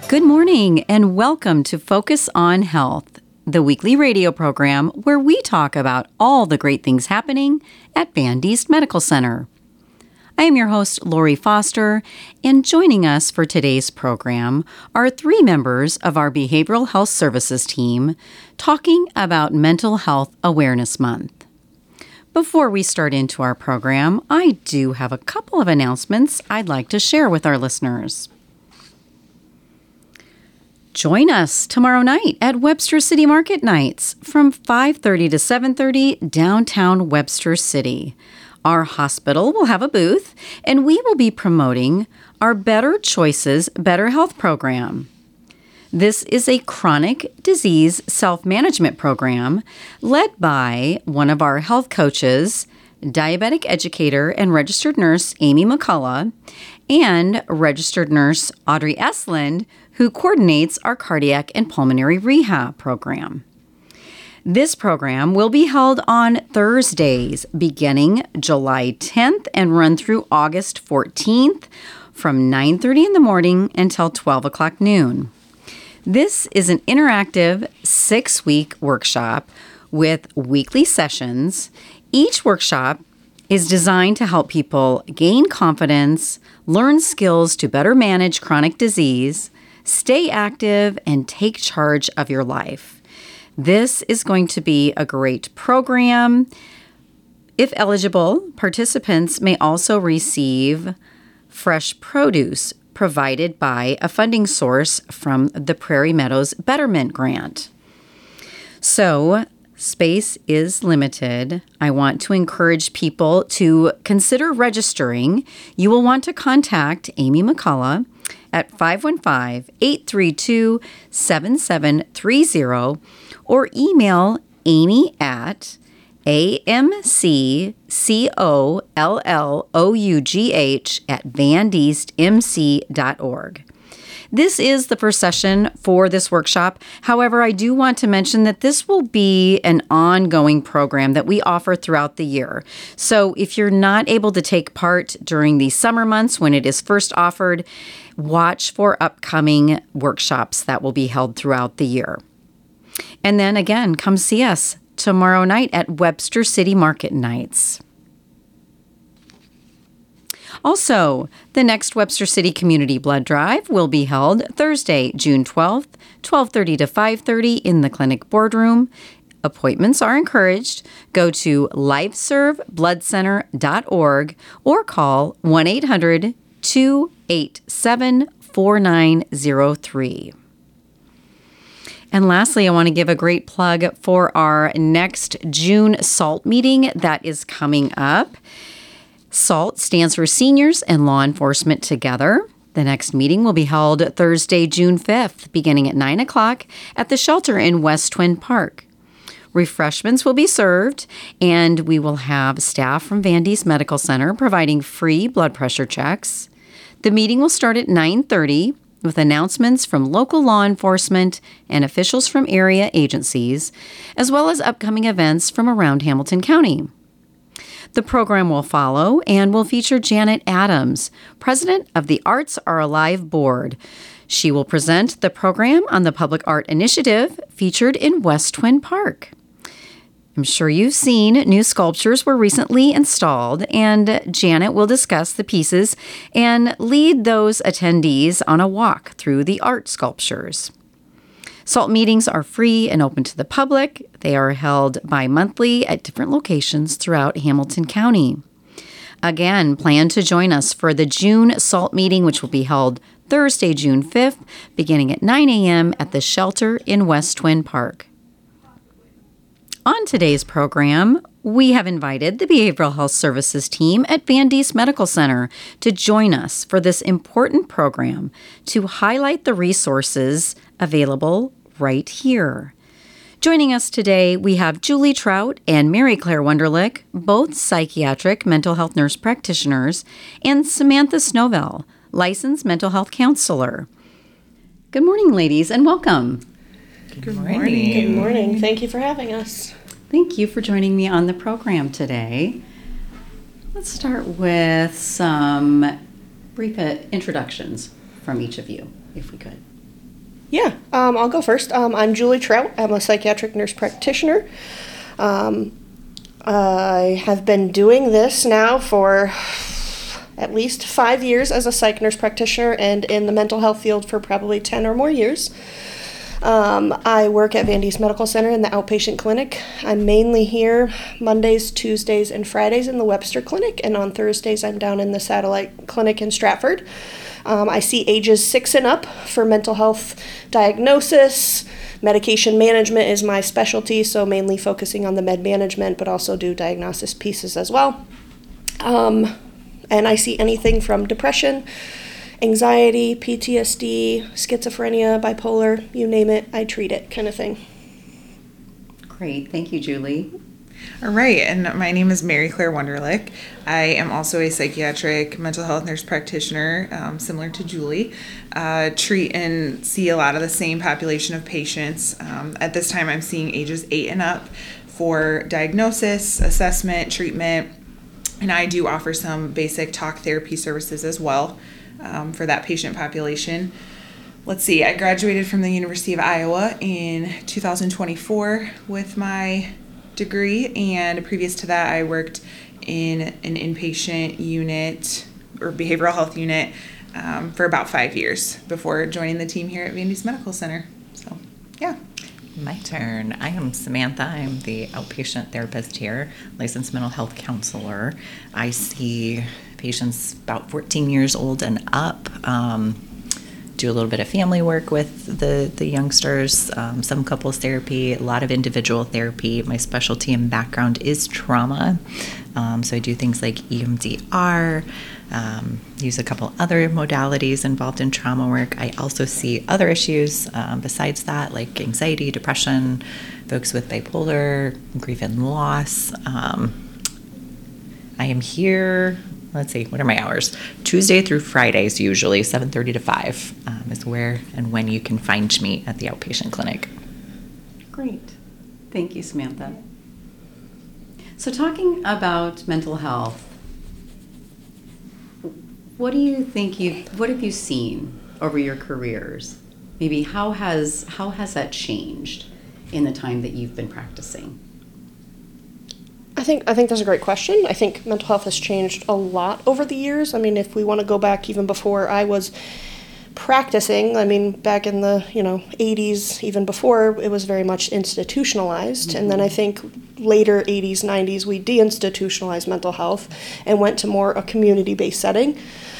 Good morning and welcome to Focus on Health, the weekly radio program where we talk about all the great things happening at Van Diest Medical Center. I am your host, Lori Foster, and joining us for today's program are three members of our Behavioral Health Services team talking about Mental Health Awareness Month. Before we start into our program, I do have a couple of announcements I'd like to share with our listeners. Join us tomorrow night at Webster City Market Nights from 5:30 to 7:30 downtown Webster City. Our hospital will have a booth, and we will be promoting our Better Choices Better Health program. This is a chronic disease self-management program led by one of our health coaches, diabetic educator and registered nurse Amy McCullough, and registered nurse Audrey Esland, who coordinates our cardiac and pulmonary rehab program. This program will be held on Thursdays beginning July 10th and run through August 14th from 9:30 in the morning until 12 o'clock noon. This is an interactive 6-week workshop with weekly sessions. Each workshop is designed to help people gain confidence, learn skills to better manage chronic disease, stay active, and take charge of your life. This is going to be a great program. If eligible, participants may also receive fresh produce provided by a funding source from the Prairie Meadows Betterment Grant. So, space is limited. I want to encourage people to consider registering. You will want to contact Amy McCullough at 515-832-7730 or email Amy at amccollough@vandiestmc.org. This is the first session for this workshop. However, I do want to mention that this will be an ongoing program that we offer throughout the year. So if you're not able to take part during the summer months when it is first offered, watch for upcoming workshops that will be held throughout the year. And then again, come see us tomorrow night at Webster City Market Nights. Also, the next Webster City Community Blood Drive will be held Thursday, June 12th, 12:30 to 5:30 in the clinic boardroom. Appointments are encouraged. Go to lifeservebloodcenter.org or call 1-800-287-4903. And lastly, I want to give a great plug for our next June SALT meeting that is coming up. SALT stands for Seniors and Law Enforcement Together. The next meeting will be held Thursday, June 5th, beginning at 9 o'clock at the shelter in West Twin Park. Refreshments will be served, and we will have staff from Van Diest Medical Center providing free blood pressure checks. The meeting will start at 9:30 with announcements from local law enforcement and officials from area agencies, as well as upcoming events from around Hamilton County. The program will follow and will feature Janet Adams, president of the Arts Are Alive Board. She will present the program on the Public Art Initiative featured in West Twin Park. I'm sure you've seen new sculptures were recently installed, and Janet will discuss the pieces and lead those attendees on a walk through the art sculptures. SALT meetings are free and open to the public. They are held bi-monthly at different locations throughout Hamilton County. Again, plan to join us for the June SALT meeting, which will be held Thursday, June 5th, beginning at 9 a.m. at the shelter in West Twin Park. On today's program, we have invited the Behavioral Health Services team at Van Diest Medical Center to join us for this important program to highlight the resources available right here. Joining us today, we have Julie Trout and Mary Claire Wunderlich, both psychiatric mental health nurse practitioners, and Samantha Snowvell, licensed mental health counselor. Good morning, ladies, and welcome. Good morning. Good morning. Thank you for having us. Thank you for joining me on the program today. Let's start with some brief introductions from each of you, if we could. Yeah, I'll go first. I'm Julie Trout. I'm a psychiatric nurse practitioner. I have been doing this now for at least 5 years as a psych nurse practitioner and in the mental health field for probably 10 or more years. I work at Van Diest Medical Center in the outpatient clinic. I'm mainly here Mondays, Tuesdays, and Fridays in the Webster Clinic, and on Thursdays I'm down in the satellite clinic in Stratford. I see ages 6 and up for mental health diagnosis. Medication management is my specialty, so mainly focusing on the med management, but also do diagnosis pieces as well. And I see anything from depression, anxiety, PTSD, schizophrenia, bipolar, you name it, I treat it kind of thing. Great. Thank you, Julie. All right, and my name is Mary Claire Wunderlich. I am also a psychiatric mental health nurse practitioner, similar to Julie. Treat and see a lot of the same population of patients. At this time, I'm seeing ages 8 and up for diagnosis, assessment, treatment, and I do offer some basic talk therapy services as well for that patient population. Let's see, I graduated from the University of Iowa in 2024 with my degree, and previous to that I worked in an inpatient unit or behavioral health unit for about 5 years before joining the team here at Van Diest Medical Center. So, yeah. My turn. I am Samantha. I'm the outpatient therapist here, licensed mental health counselor. I see patients about 14 years old and up. Do a little bit of family work with the youngsters, some couples therapy, a lot of individual therapy. My specialty and background is trauma. So I do things like EMDR, use a couple other modalities involved in trauma work. I also see other issues besides that, like anxiety, depression, folks with bipolar, grief and loss. I am here. Let's see, what are my hours? Tuesday through Fridays, usually 7:30 to 5 is where and when you can find me at the outpatient clinic. Great. Thank you, Samantha. So talking about mental health, what do you think what have you seen over your careers? Maybe how has that changed in the time that you've been practicing? I think that's a great question. I think mental health has changed a lot over the years. I mean, if we want to go back even before I was practicing, I mean, back in the 80s, even before, it was very much institutionalized. And then I think later 80s, 90s, we deinstitutionalized mental health and went to more a community-based setting.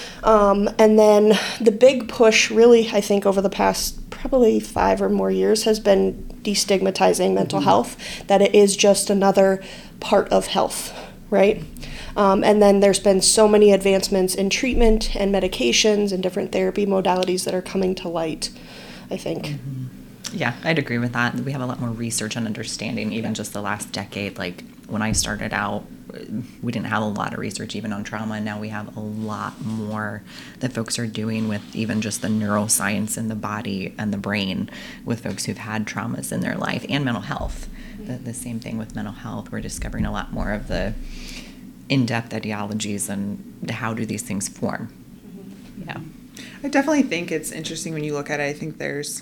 And then the big push really, I think, over the past probably 5 or more years has been destigmatizing mental health, that it is just another part of health, right? And then there's been so many advancements in treatment and medications and different therapy modalities that are coming to light, I think. Mm-hmm. Yeah, I'd agree with that. We have a lot more research and understanding, even just the last decade. Like when I started out, we didn't have a lot of research even on trauma, and now we have a lot more that folks are doing with even just the neuroscience in the body and the brain with folks who've had traumas in their life, and mental health. The same thing with mental health. We're discovering a lot more of the in-depth ideologies and how do these things form. Yeah. I definitely think it's interesting when you look at it. I think there's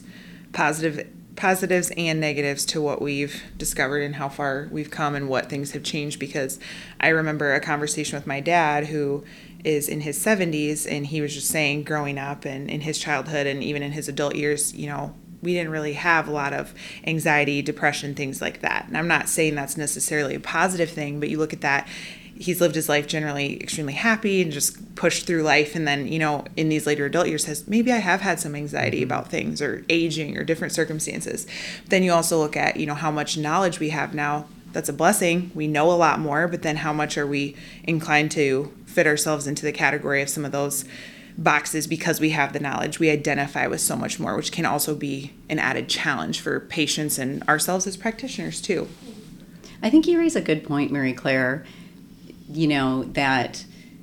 positives and negatives to what we've discovered and how far we've come and what things have changed, because I remember a conversation with my dad who is in his 70s, and he was just saying growing up and in his childhood and even in his adult years, we didn't really have a lot of anxiety, depression, things like that. And I'm not saying that's necessarily a positive thing, but you look at that, he's lived his life generally extremely happy and just pushed through life. And then, in these later adult years says, maybe I have had some anxiety about things or aging or different circumstances. But then you also look at, how much knowledge we have now. That's a blessing. We know a lot more, but then how much are we inclined to fit ourselves into the category of some of those boxes because we have the knowledge? We identify with so much more, which can also be an added challenge for patients and ourselves as practitioners too. I think you raise a good point, Mary Claire, that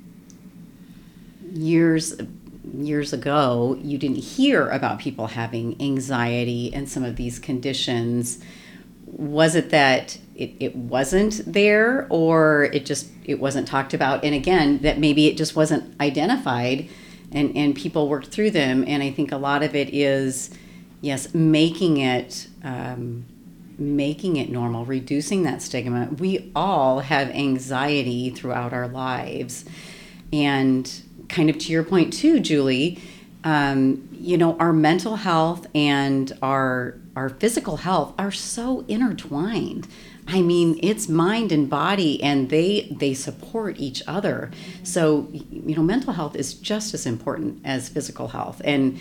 years ago you didn't hear about people having anxiety and some of these conditions. Was it that it wasn't there, or it wasn't talked about, and again, that maybe it just wasn't identified and people worked through them? And I think a lot of it is, Yes, making it normal, reducing that stigma. We all have anxiety throughout our lives. And kind of to your point too, Julie, our mental health and our physical health are so intertwined. I mean, it's mind and body, and they support each other. So, mental health is just as important as physical health. And,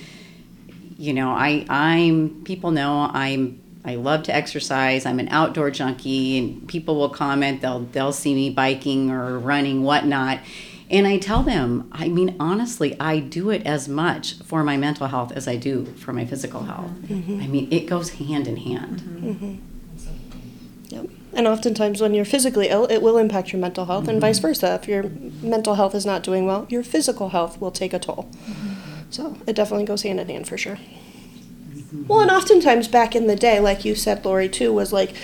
people know I love to exercise. I'm an outdoor junkie, and people will comment. They'll see me biking or running, whatnot. And I tell them, I mean, honestly, I do it as much for my mental health as I do for my physical health. Mm-hmm. I mean, it goes hand in hand. Mm-hmm. Yep. And oftentimes when you're physically ill, it will impact your mental health, and vice versa. If your mental health is not doing well, your physical health will take a toll. So it definitely goes hand in hand for sure. Well, and oftentimes back in the day, like you said, Lori, too, was like,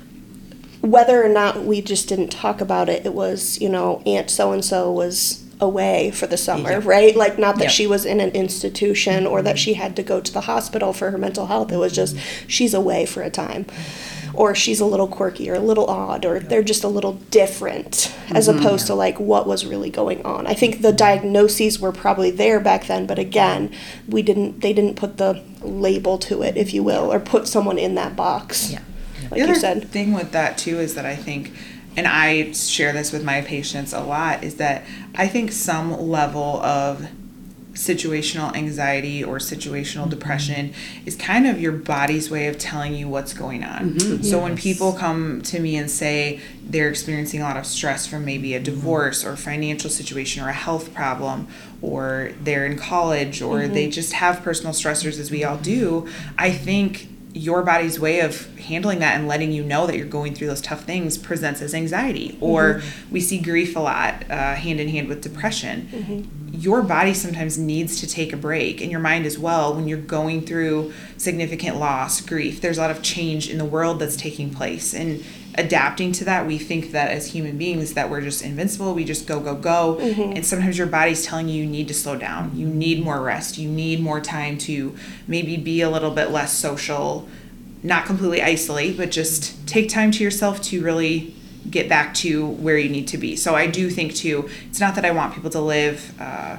whether or not we just didn't talk about it, it was, Aunt so-and-so was away for the summer, right? Like, not that she was in an institution or that she had to go to the hospital for her mental health. It was just, she's away for a time. Or she's a little quirky or a little odd, or they're just a little different, as opposed to like what was really going on. I think the diagnoses were probably there back then, but again, they didn't put the label to it, if you will, or put someone in that box. Yeah. Like you said. The other thing with that too is that I think, and I share this with my patients a lot, is that I think some level of situational anxiety or situational depression is kind of your body's way of telling you what's going on. So when people come to me and say they're experiencing a lot of stress from maybe a divorce or financial situation or a health problem, or they're in college, or they just have personal stressors, as we all do, I think your body's way of handling that and letting you know that you're going through those tough things presents as anxiety. Or we see grief a lot hand in hand with depression. Your body sometimes needs to take a break, and your mind as well. When you're going through significant loss, grief, there's a lot of change in the world that's taking place, and adapting to that, we think that as human beings that we're just invincible, we just go, and sometimes your body's telling you need to slow down, you need more rest, you need more time to maybe be a little bit less social, not completely isolate, but just take time to yourself to really get back to where you need to be. So I do think too, it's not that I want people to live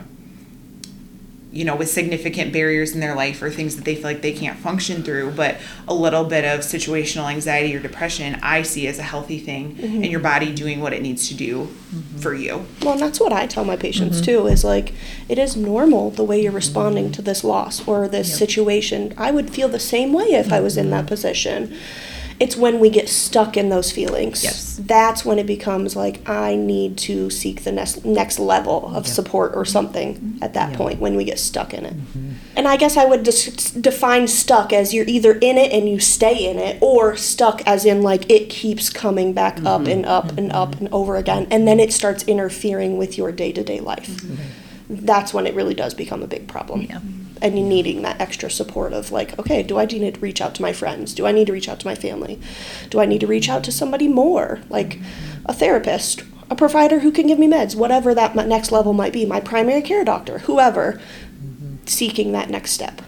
with significant barriers in their life or things that they feel like they can't function through, but a little bit of situational anxiety or depression I see as a healthy thing, and your body doing what it needs to do for you. Well, and that's what I tell my patients too, is like, it is normal the way you're responding to this loss or this situation. I would feel the same way if I was in that position. It's when we get stuck in those feelings. Yes. That's when it becomes like, I need to seek the next level of support or something at that point, when we get stuck in it. And I guess I would define stuck as you're either in it and you stay in it, or stuck as in like it keeps coming back up and up and up and over again, and then it starts interfering with your day-to-day life. That's when it really does become a big problem. And you needing that extra support of like, okay, do I need to reach out to my friends? Do I need to reach out to my family? Do I need to reach out to somebody more, like a therapist, a provider who can give me meds, whatever that next level might be, my primary care doctor, whoever, seeking that next step.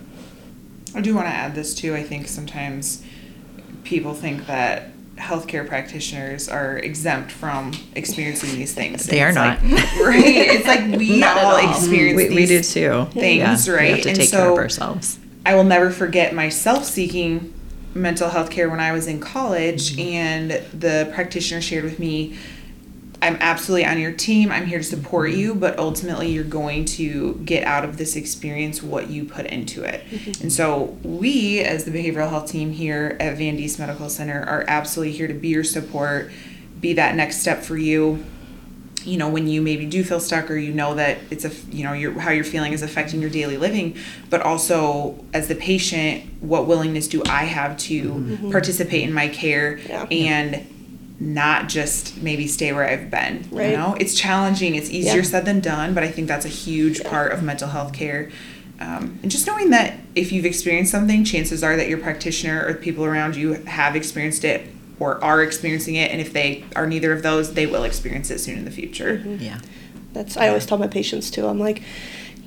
I do want to add this too. I think sometimes people think that healthcare practitioners are exempt from experiencing these things. They are not. Right? It's like we all experience these we do too. things, right? We have to take care of ourselves. I will never forget myself seeking mental health care when I was in college, and the practitioner shared with me, I'm absolutely on your team. I'm here to support you, but ultimately you're going to get out of this experience what you put into it. And so we, as the behavioral health team here at Van Diest Medical Center, are absolutely here to be your support, be that next step for you. When you maybe do feel stuck, or that it's how you're feeling is affecting your daily living, but also as the patient, what willingness do I have to participate in my care and not just maybe stay where I've been. Right. It's challenging. It's easier said than done, but I think that's a huge part of mental health care. And just knowing that if you've experienced something, chances are that your practitioner or the people around you have experienced it or are experiencing it. And if they are neither of those, they will experience it soon in the future. I always tell my patients too, I'm like,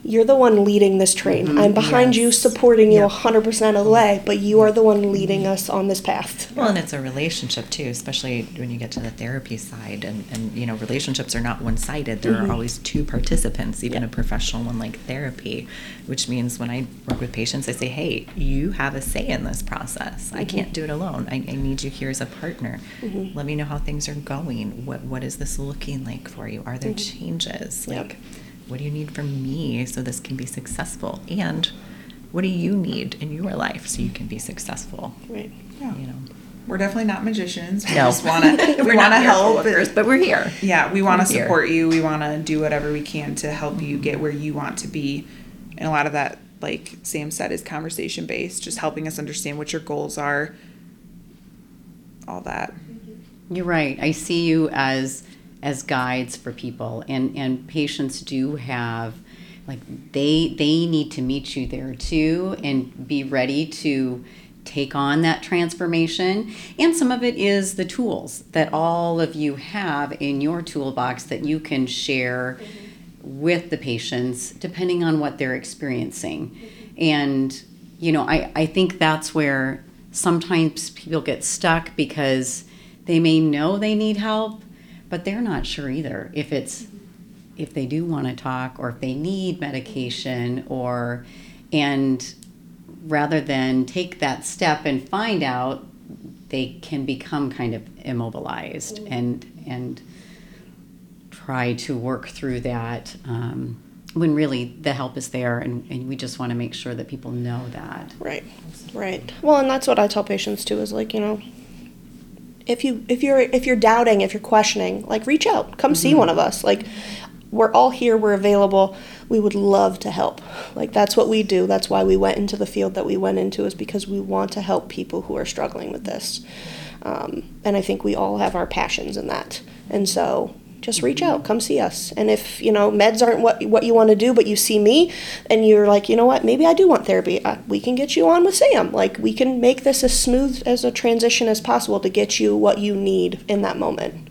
you're the one leading this train. I'm behind you, supporting you 100% of the way, but you are the one leading us on this path. Well, and it's a relationship too, especially when you get to the therapy side, and you know, relationships are not one-sided. There are always two participants, even a professional one like therapy, which means when I work with patients, I say, hey, you have a say in this process. I can't do it alone. I need you here as a partner. Let me know how things are going. What is this looking like for you? Are there changes? Like, what do you need from me so this can be successful? And what do you need in your life so you can be successful? Right. Yeah. You know. We're definitely not magicians. We No. just want to We're want to not help. miracle workers, but we're here. Yeah, we want to We're here. support you. We want to do whatever we can to help you get where you want to be. And a lot of that, like Sam said, is conversation based, just helping us understand what your goals are, all that. You're right. I see you as guides for people, and patients do have, like, they need to meet you there too and be ready to take on that transformation. And some of it is the tools that all of you have in your toolbox that you can share with the patients depending on what they're experiencing. And you know, I think that's where sometimes people get stuck, because they may know they need help, but they're not sure either if they do want to talk, or if they need medication, and rather than take that step and find out, they can become kind of immobilized and try to work through that, when really the help is there, and we just want to make sure that people know that. Right. Well, and that's what I tell patients too, is like, you know, if you're doubting, if you're questioning, like, reach out, come see one of us. Like, we're all here, we're available. We would love to help. Like, that's what we do. That's why we went into the field that we went into, is because we want to help people who are struggling with this. And I think we all have our passions in that. And so just reach out, come see us. And if, you know, meds aren't what you want to do, but you see me and you're like, you know what, maybe I do want therapy, we can get you on with Sam. Like, we can make this as smooth as a transition as possible to get you what you need in that moment.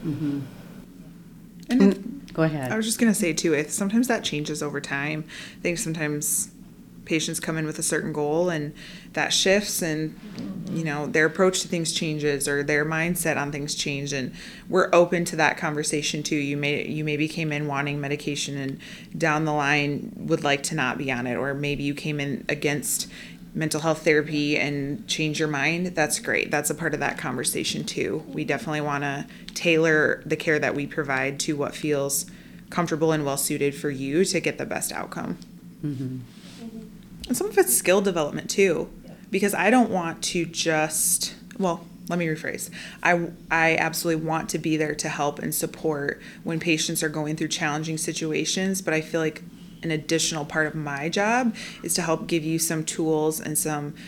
And Go ahead. I was just going to say, too, sometimes that changes over time. I think sometimes patients come in with a certain goal and that shifts, and, you know, their approach to things changes, or their mindset on things change, and we're open to that conversation, too. You maybe came in wanting medication and down the line would like to not be on it, or maybe you came in against mental health therapy and change your mind. That's great. That's a part of that conversation too. We definitely want to tailor the care that we provide to what feels comfortable and well suited for you to get the best outcome. And some of it's skill development too, because I don't want to just, well, let me rephrase. I absolutely want to be there to help and support when patients are going through challenging situations, but I feel like an additional part of my job is to help give you some tools and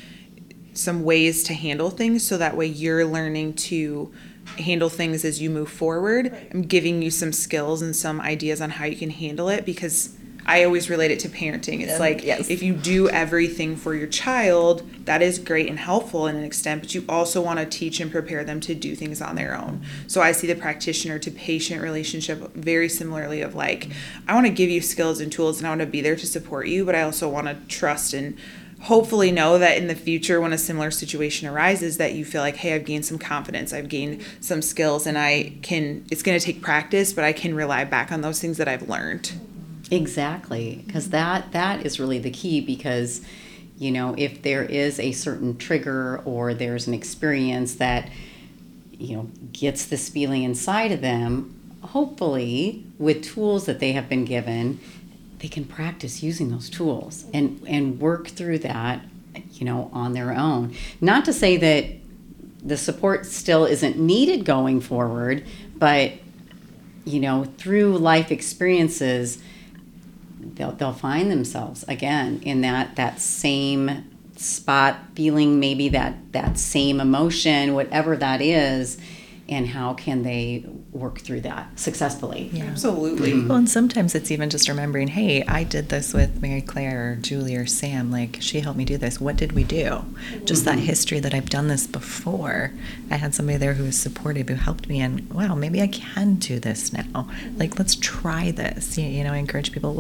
some ways to handle things, so that way you're learning to handle things as you move forward. I'm giving you some skills and some ideas on how you can handle it, because I always relate it to parenting. It's like, if you do everything for your child, that is great and helpful in an extent, but you also want to teach and prepare them to do things on their own. So I see the practitioner to patient relationship very similarly, of like, I want to give you skills and tools and I want to be there to support you, but I also want to trust and hopefully know that in the future, when a similar situation arises, that you feel like, hey, I've gained some confidence, I've gained some skills, and it's going to take practice, but I can rely back on those things that I've learned. Exactly, because that is really the key, because, you know, if there is a certain trigger or there's an experience that, you know, gets this feeling inside of them, hopefully with tools that they have been given, they can practice using those tools and work through that, you know, on their own. Not to say that the support still isn't needed going forward, but, you know, through life experiences, they'll find themselves again in that same spot, feeling maybe that same emotion, whatever that is, and how can they work through that successfully. Yeah. Absolutely. Well, and sometimes it's even just remembering, hey, I did this with Mary Claire or Julie or Sam. Like, she helped me do this. What did we do? Just that history that I've done this before. I had somebody there who was supportive, who helped me, and wow, maybe I can do this now. Like, let's try this. You know, I encourage people, well,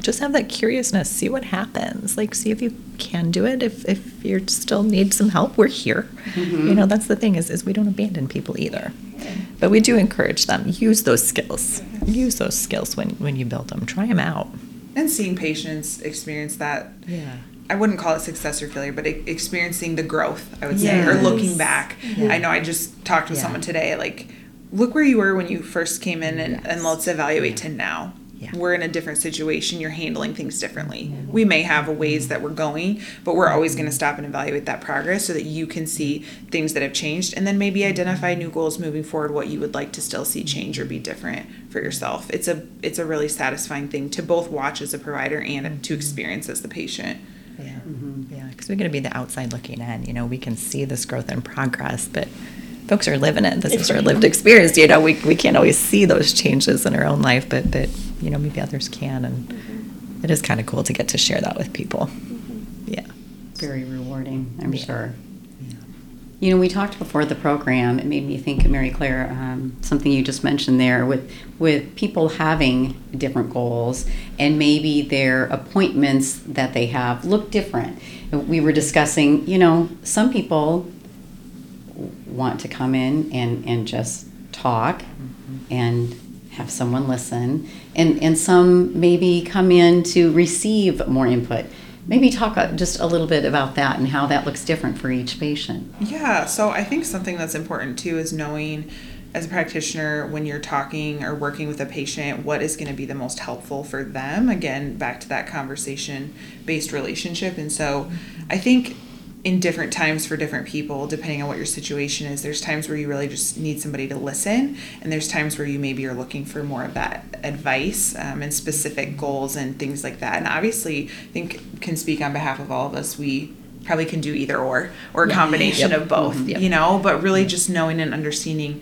just have that curiousness, see what happens, like see if you can do it. If you still need some help, we're here. That's the thing is we don't abandon people either, but we do encourage them, use those skills when you build them, try them out. And seeing patients experience that, I wouldn't call it success or failure, but experiencing the growth, I would say, or looking back. I know I just talked with someone today, like, look where you were when you first came in and let's evaluate to now. We're in a different situation. You're handling things differently. We may have ways that we're going, but we're always going to stop and evaluate that progress so that you can see things that have changed, and then maybe identify new goals moving forward, what you would like to still see change or be different for yourself. It's a really satisfying thing to both watch as a provider and to experience as the patient. Because we're going to be the outside looking in. We can see this growth and progress, but folks are living it. This is our lived experience. We can't always see those changes in our own life, but maybe others can, and it is kind of cool to get to share that with people. Very rewarding, I'm sure. We talked before the program. It made me think, Mary Claire, something you just mentioned there with people having different goals and maybe their appointments that they have look different. We were discussing, some people want to come in and just talk and have someone listen, and some maybe come in to receive more input. Maybe talk just a little bit about that and how that looks different for each patient. Yeah, so I think something that's important too is knowing as a practitioner when you're talking or working with a patient what is going to be the most helpful for them. Again, back to that conversation-based relationship. And so I think in different times for different people, depending on what your situation is, there's times where you really just need somebody to listen, and there's times where you maybe are looking for more of that advice and specific goals and things like that. And obviously, I think can speak on behalf of all of us, we probably can do either or a combination of both, but really just knowing and understanding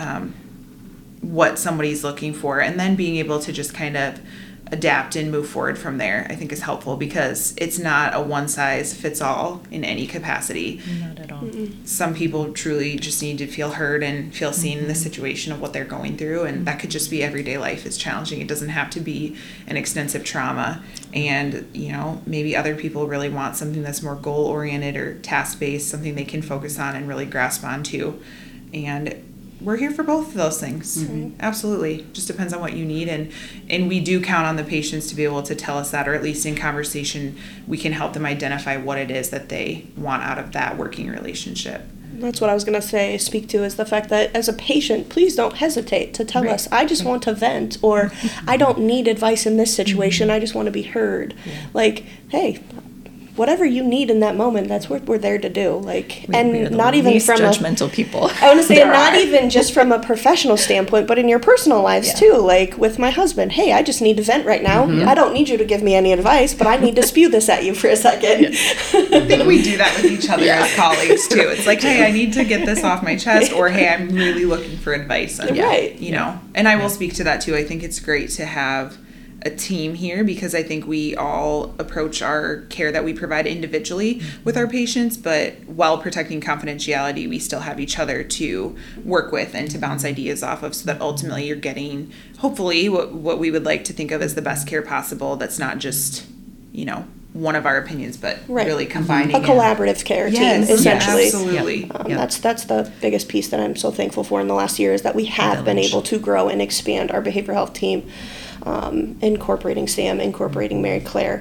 what somebody's looking for, and then being able to just kind of adapt and move forward from there, I think is helpful, because it's not a one size fits all in any capacity. Not at all. Some people truly just need to feel heard and feel seen in the situation of what they're going through, and that could just be everyday life is challenging. It doesn't have to be an extensive trauma. And maybe other people really want something that's more goal oriented or task based, something they can focus on and really grasp onto. And we're here for both of those things. Absolutely. Just depends on what you need. And we do count on the patients to be able to tell us that, or at least in conversation, we can help them identify what it is that they want out of that working relationship. That's what I was going to speak to, is the fact that as a patient, please don't hesitate to tell us, I just want to vent, or I don't need advice in this situation, I just want to be heard. Like, hey, whatever you need in that moment, that's what we're there to do. And not even from judgmental people. I want to say not even just from a professional standpoint, but in your personal lives too. Like with my husband, hey, I just need to vent right now. I don't need you to give me any advice, but I need to spew this at you for a second. I think we do that with each other as colleagues too. It's like, hey, I need to get this off my chest, or hey, I'm really looking for advice. And, and I will speak to that too. I think it's great to have a team here, because I think we all approach our care that we provide individually with our patients, but while protecting confidentiality, we still have each other to work with and to bounce ideas off of, so that ultimately you're getting, hopefully, what we would like to think of as the best care possible. That's not just, one of our opinions, but really combining a collaborative care team, essentially. Absolutely. That's the biggest piece that I'm so thankful for in the last year, is that we have been able to grow and expand our behavioral health team. Incorporating Sam, incorporating Mary Claire.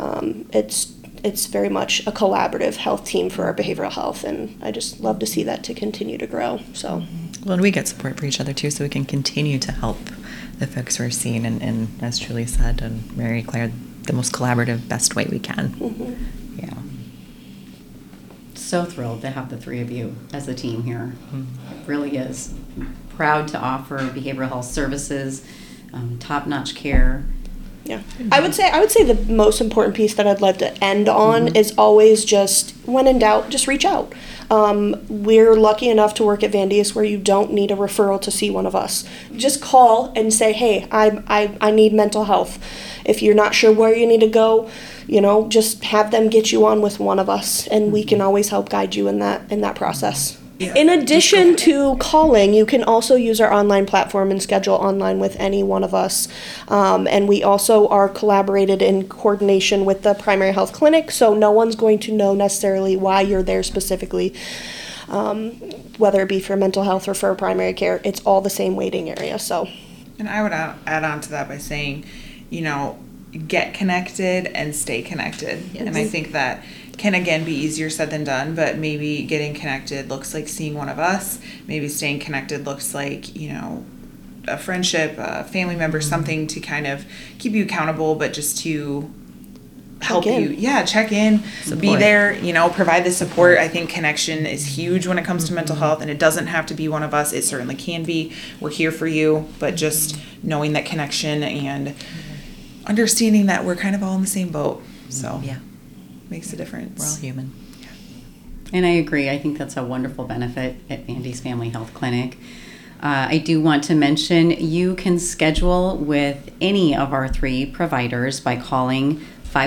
It's very much a collaborative health team for our behavioral health, and I just love to see that to continue to grow. So, well, and we get support for each other too, so we can continue to help the folks we're seeing, and as Julie said, and Mary Claire, the most collaborative, best way we can. Yeah. So thrilled to have the three of you as a team here. It really is. Proud to offer behavioral health services. Top-notch care. Yeah, I would say the most important piece that I'd love to end on is always just, when in doubt, just reach out. We're lucky enough to work at Vandius where you don't need a referral to see one of us. Just call and say, hey, I need mental health. If you're not sure where you need to go, just have them get you on with one of us, and we can always help guide you in that process. In addition to calling, you can also use our online platform and schedule online with any one of us. And we also are collaborated in coordination with the primary health clinic, so no one's going to know necessarily why you're there specifically, whether it be for mental health or for primary care. It's all the same waiting area. So, And I would add on to that by saying, get connected and stay connected. Yes. And I think that can again be easier said than done, but maybe getting connected looks like seeing one of us. Maybe staying connected looks like, a friendship, a family member, something to kind of keep you accountable, but just to help you. Yeah, check in, be there, provide the support. I think connection is huge when it comes to mental health, and it doesn't have to be one of us. It certainly can be. We're here for you, but just knowing that connection and understanding that we're kind of all in the same boat. So Yeah. makes a difference. We're all human. And I agree. I think that's a wonderful benefit at Vandy's Family Health Clinic. I do want to mention you can schedule with any of our 3 providers by calling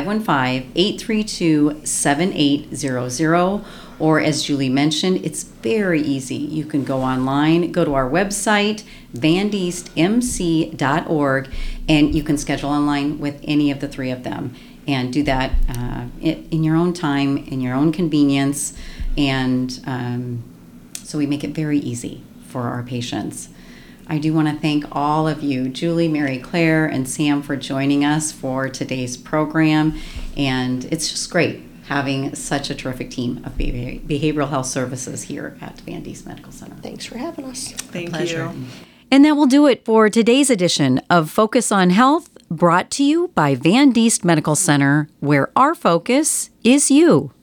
515-832-7800, or as Julie mentioned, it's very easy. You can go online, go to our website, vandeastmc.org, and you can schedule online with any of the 3 of them. And do that in your own time, in your own convenience. And so we make it very easy for our patients. I do want to thank all of you, Julie, Mary Claire, and Sam, for joining us for today's program. And it's just great having such a terrific team of behavioral health services here at Van Diest Medical Center. thanks for having us. Thank Pleasure. you. And that will do it for today's edition of Focus on Health, brought to you by Van Diest Medical Center, where our focus is you.